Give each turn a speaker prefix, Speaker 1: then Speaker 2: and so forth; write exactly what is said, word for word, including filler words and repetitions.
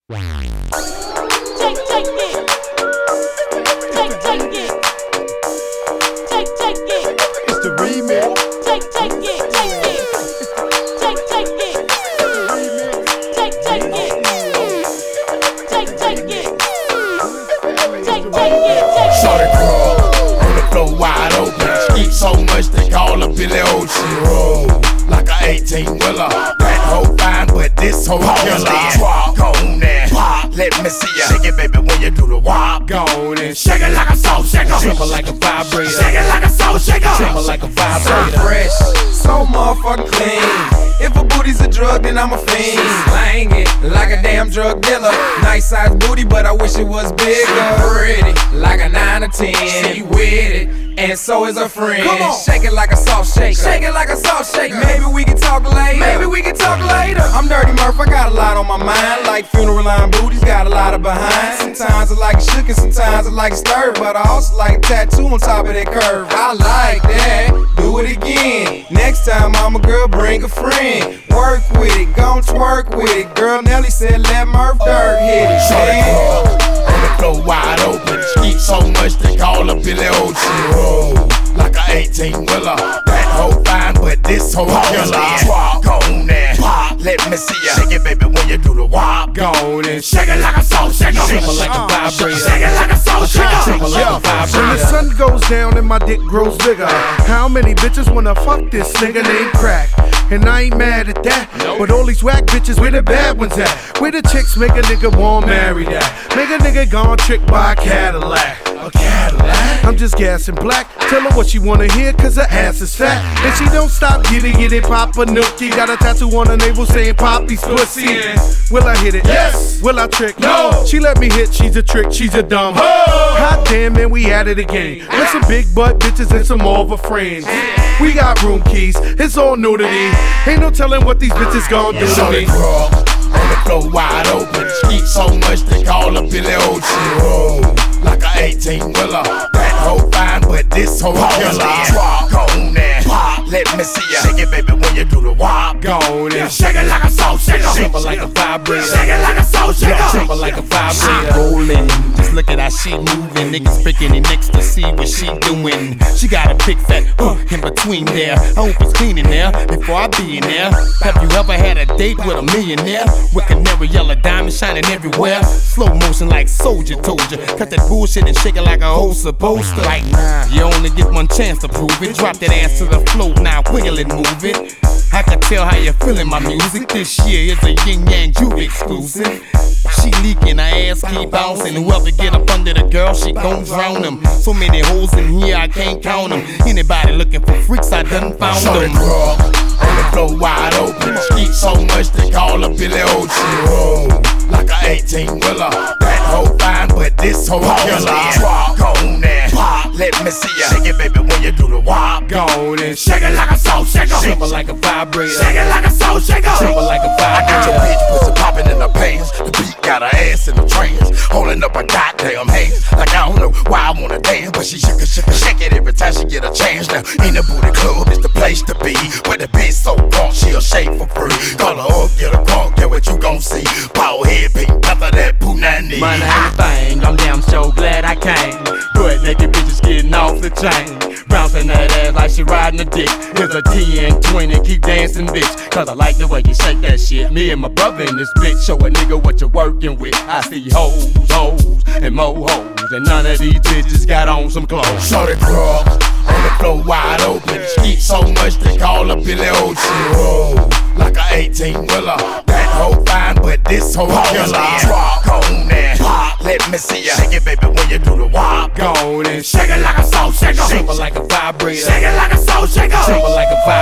Speaker 1: Take, take it. Take, take it. Take, take it.
Speaker 2: It's the remix.
Speaker 1: Take, take it. Take it. Take, take it. Take, take it. Take, take it. Take, take it.
Speaker 2: Shorty girl on the floor wide open. Eat so much they call her Billy Ocean. Roll like a eighteen wheeler. That hoe fine, but this hoe killer. Walk on there. Let me see ya. Shake it, baby, when you do the wop. Go on and shake it like a salt shaker. Tremble like a vibrator. Shake it like a salt shaker. Tremble like a vibrator.
Speaker 3: So fresh, so motherfucking clean. If a booty's a drug, then I'm a fiend. Slang it like a damn drug dealer. Nice size booty, but I wish it was bigger. Pretty, like a nine or ten. She with it, and so is her friend. Come on. Shake it like a salt shaker. Shake it like a salt shaker. Maybe we can talk later. Maybe we can talk later. I'm Dirty Murph, I got a lot on my mind. Like funeral line booties, got a lot of behind. Sometimes I like it shook and sometimes I like it stirred, but I also like a tattoo on top of that curve. I like that. Do it again. Next time, mama girl, bring a friend. Work with it, gon' twerk with it. Girl Nelly said let Murph Dirt hit it.
Speaker 2: Shorty girl on the floor wide open. Eat so much they call her Billy Ocean. Roll like a eighteen wheeler. That hoe fine, but this hoe killer. Walk on there. Let me see ya. Shake it, baby, when you do the wop. Go on and shake it like a salt shaker. Tremble like a vibrator. Shake it like a salt shaker. Tremble like a vibrator.
Speaker 4: When the sun goes down and my dick grows bigger, how many bitches wanna fuck this nigga named Crack? And I ain't mad at that, but all these whack bitches, where the bad ones at? Where the chicks make a nigga want marry that? Make a nigga gone trick by a Cadillac. A Cadillac? I'm just gassing black. Tell her what she wanna hear, cause her ass is fat. And she don't stop, get it, get it, Papa Nookie. Got a tattoo on her navel saying Poppy's pussy. Will I hit it? Yes. Will I trick? No. She let me hit, she's a trick, she's a dumb. Hot damn, man, we at it again. With some big butt bitches and some more of her friends. We got room keys, it's all nudity. Ain't no telling what these bitches gon' do to me.
Speaker 2: Girl on the floor wide open. Eat so much they call her Billy Ocean. Roll like a eighteen wheeler. That hoe fine, but this hoe killer. Walk on there. Let me see ya. Shake it, baby, when you do the wop. Go on and shake it like a salt shaker. Tremble like a vibrator. Shake it like a salt shaker. Tremble like a vibrator.
Speaker 5: She rolling, just look at how she moving. Niggas picking it next to see what she doing. She got a big fat uh, in between there. I hope it's clean in there before I be in there. Have you ever had a date with a millionaire? With canary yellow diamonds shining everywhere. Slow motion like Soldier told you. Cut that bullshit and shake it like a hoe supposed to. Like nah, you only get one chance to prove it. Drop that ass to the floor now, wiggle it, move it. I can tell how you're feeling my music. This year is a Yin Yang Juve exclusive. She leaking, her ass keep bouncing. Whoever get up under the girl, she gon' drown them. So many hoes in here, I can't count them. Anybody looking for freaks, I done found
Speaker 2: Shorty
Speaker 5: them.
Speaker 2: girl on the floor wide open. Eat so much they call her Billy Ocean. Roll like a eighteen wheeler. That hoe fine, but this hoe killer. Walk on there. Let me see ya. Shake it, baby, when you do the wop. Go on and shake it like a salt shaker.
Speaker 5: Tremble like a vibrator.
Speaker 2: Shake it like a salt shaker.
Speaker 5: Tremble like a
Speaker 2: I got your
Speaker 5: vibrator.
Speaker 2: bitch pussy popping in her pants. The beat got her ass in the trance, holding up her goddamn hands. Like I don't know why I wanna dance, but she shook it, shook it, shake it every time she get a chance. Now in the booty club is the place to be. Where the bitch so drunk she'll shake for free. Call her up, get her crunk, get what you gon' see. Power head, pink panther, that punani.
Speaker 5: Money ain't a thing, I'm damn so glad I came. Butt naked bitches getting off the chain. Bouncing that ass like she riding a dick. Here's a ten, twenty, keep dancing bitch. Cause I like the way you shake that shit. Me and my brother in this bitch, show a nigga what you're working with. I see hoes, hoes, and more hoes. And none of these bitches got on some clothes.
Speaker 2: Shorty girl on the floor wide open. Eat so much they call her Billy Ocean. Roll like a eighteen wheeler. That hoe fine, but this hoe killer. Walk on there. Let me see ya. Shake it, baby, when you do the wop. Go on and shake it like a salt shaker.
Speaker 5: Tremble like a vibrator.
Speaker 2: Shake it like a salt shaker.
Speaker 5: Tremble like a vibrator.